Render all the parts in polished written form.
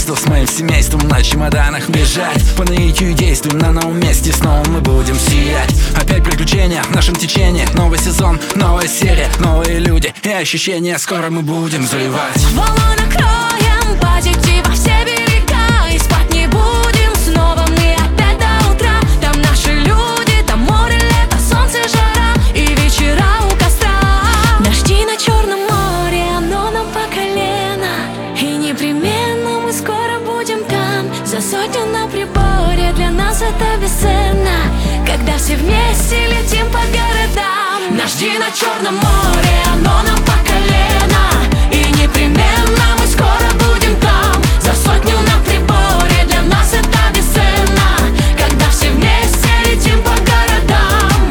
место с моим семейством на чемоданах бежать. По наитию действуем на новом месте, снова мы будем сиять. Опять приключения в нашем течении, новый сезон, новая серия, новые люди и ощущения. Скоро мы будем заливать. Волну накроем, потекти во все берега, и спать не будем снова мы опять до утра. Там наши люди, там море, лето, солнце, жара и вечера у костра. Дожди на Черном море, оно нам по колено, и непременно мы скоро будем там. За сотню на приборе, для нас это бесценно, когда все вместе летим по городам. Дожди на Черном море, оно нам по колено, и непременно мы скоро будем там. За сотню на приборе, для нас это бесценно, когда все вместе летим по городам.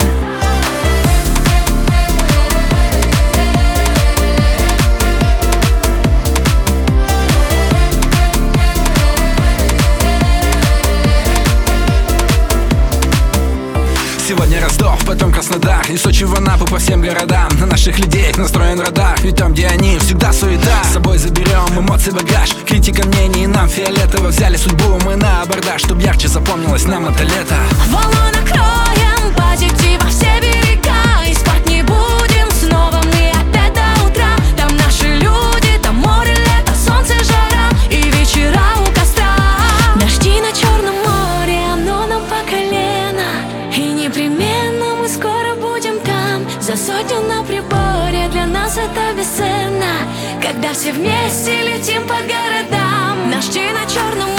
Сегодня Ростов, потом Краснодар, и Сочи, в Анапу, по всем городам. На наших людей настроен радар, ведь там, где они, всегда суета. С собой заберем эмоции, багаж, критика мнений, нам фиолетово. Взяли судьбу мы на абордаж, чтоб ярче запомнилось нам это лето. Волну накроем, потекти во все берега, и спать не будем снова мы опять до утра. Там наши люди, там море, лето, солнце, жара и вечера у костра. Дожди на Черном море, оно нам по колено, и непременно мы скоро будем там. За сотню на приборе, для нас это бесценно, когда все вместе летим по городам. Дожди на Черном